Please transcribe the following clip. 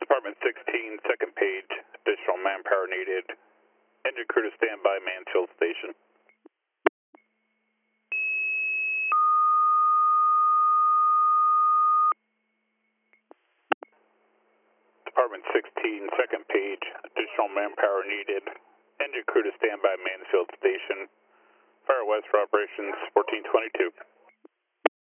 Department 16, second page, additional manpower needed. Engine crew to stand by Mansfield Station. Department 16, second page, additional manpower needed. Engine crew to stand by Mansfield Station. Fire west for operations 1422.